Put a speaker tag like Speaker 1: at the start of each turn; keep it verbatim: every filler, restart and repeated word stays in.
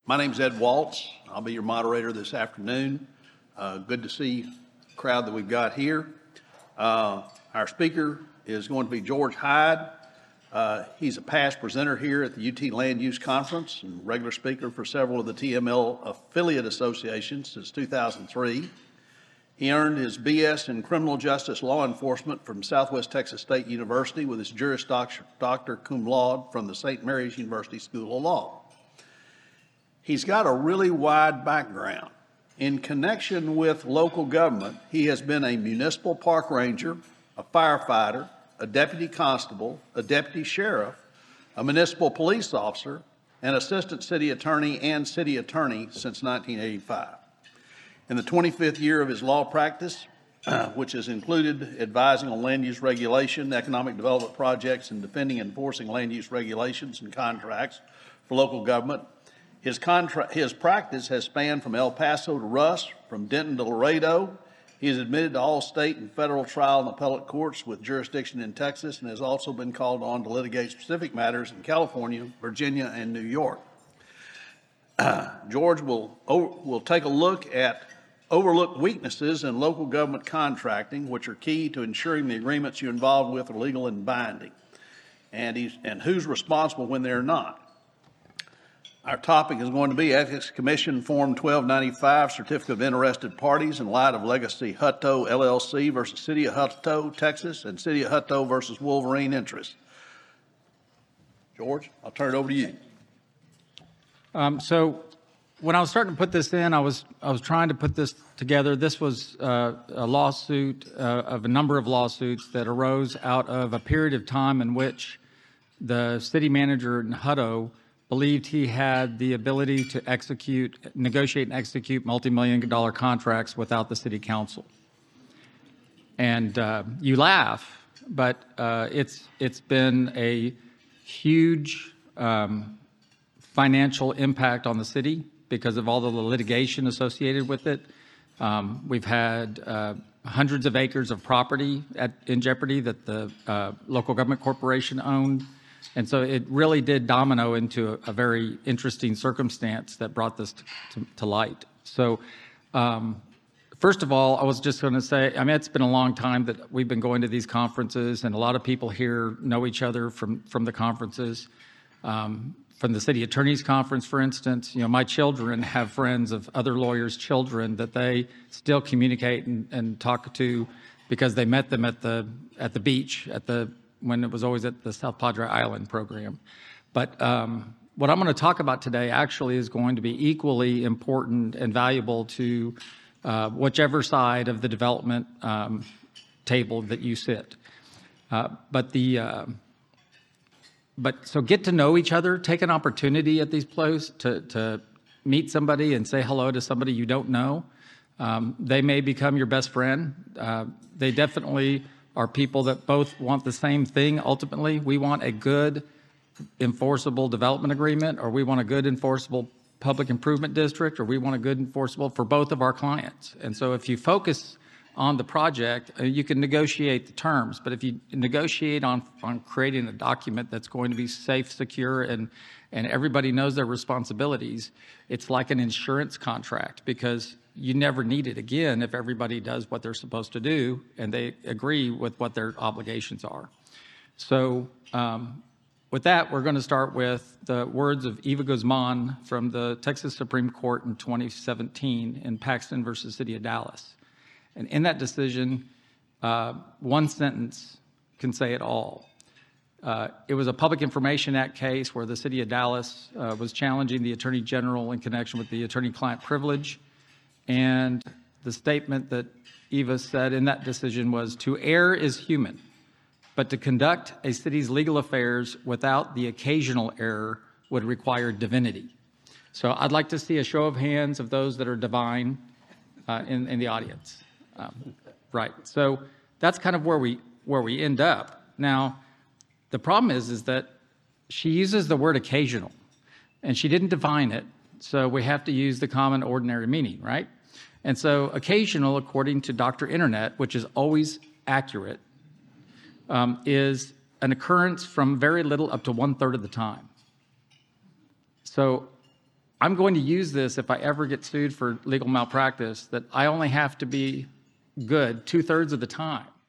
Speaker 1: My name's Ed Waltz. I'll be your moderator this afternoon. Uh, good to see the crowd that we've got here. Uh, our speaker is going to be George Hyde. Uh, he's a past presenter here at the U T Land Use Conference and regular speaker for several of the T M L affiliate associations since two thousand three. He earned his B S in Criminal Justice Law Enforcement from Southwest Texas State University with his Juris Doctor, Doctor cum laude from the Saint Mary's University School of Law. He's got a really wide background. In connection with local government, he has been a municipal park ranger, a firefighter, a deputy constable, a deputy sheriff, a municipal police officer, an assistant city attorney and city attorney since nineteen eighty-five. In the twenty-fifth year of his law practice, uh, which has included advising on land use regulation, economic development projects, and defending and enforcing land use regulations and contracts for local government, his, contra- his practice has spanned from El Paso to Rusk, from Denton to Laredo. He is admitted to all state and federal trial and appellate courts with jurisdiction in Texas and has also been called on to litigate specific matters in California, Virginia, and New York. Uh, George will, will take a look at overlooked weaknesses in local government contracting, which are key to ensuring the agreements you're involved with are legal and binding, and, he's, and who's responsible when they're not. Our topic is going to be Ethics Commission Form twelve ninety-five, Certificate of Interested Parties in light of Legacy Hutto L L C versus City of Hutto, Texas, and City of Hutto versus Wolverine Interests. George, I'll turn it over to you.
Speaker 2: Um, so when I was starting to put this in, I was I was trying to put this together. This was uh, a lawsuit uh, of a number of lawsuits that arose out of a period of time in which the city manager in Hutto believed he had the ability to execute, negotiate and execute multi-million dollar contracts without the city council. And uh, you laugh, but uh, it's it's been a huge um, financial impact on the city because of all the litigation associated with it. Um, we've had uh, hundreds of acres of property at, in jeopardy that the uh, local government corporation owned. And so it really did domino into a, a very interesting circumstance that brought this to, to, to light. So um, first of all, I was just going to say, I mean, it's been a long time that we've been going to these conferences, and a lot of people here know each other from, from the conferences. Um, from the city attorney's conference, for instance, you know, my children have friends of other lawyers' children that they still communicate and, and talk to because they met them at the at the beach at the when it was always at the South Padre Island program. But um, what I'm going to talk about today actually is going to be equally important and valuable to uh, whichever side of the development um, table that you sit. Uh, but the uh, but so get to know each other. Take an opportunity at these places to to meet somebody and say hello to somebody you don't know. Um, they may become your best friend. Uh, they definitely are people that both want the same thing ultimately. We want a good enforceable development agreement, or we want a good enforceable public improvement district, or we want a good enforceable for both of our clients. And so if you focus on the project, uh, you can negotiate the terms, but if you negotiate on, on creating a document that's going to be safe, secure, and, and everybody knows their responsibilities, it's like an insurance contract, because you never need it again if everybody does what they're supposed to do and they agree with what their obligations are. So um, with that, we're going to start with the words of Eva Guzman from the Texas Supreme Court in twenty seventeen in Paxton versus City of Dallas. And in that decision, uh, one sentence can say it all. Uh, it was a Public Information Act case where the City of Dallas uh, was challenging the Attorney General in connection with the attorney-client privilege. And the statement that Eva said in that decision was, "To err is human, but to conduct a city's legal affairs without the occasional error would require divinity." So I'd like to see a show of hands of those that are divine uh, in, in the audience. Um, right. So that's kind of where we where we end up. Now, the problem is, is that she uses the word occasional, and she didn't define it. So we have to use the common ordinary meaning, right? And so occasional, according to Doctor Internet, which is always accurate, um, is an occurrence from very little up to one-third of the time. So I'm going to use this if I ever get sued for legal malpractice, that I only have to be good two-thirds of the time.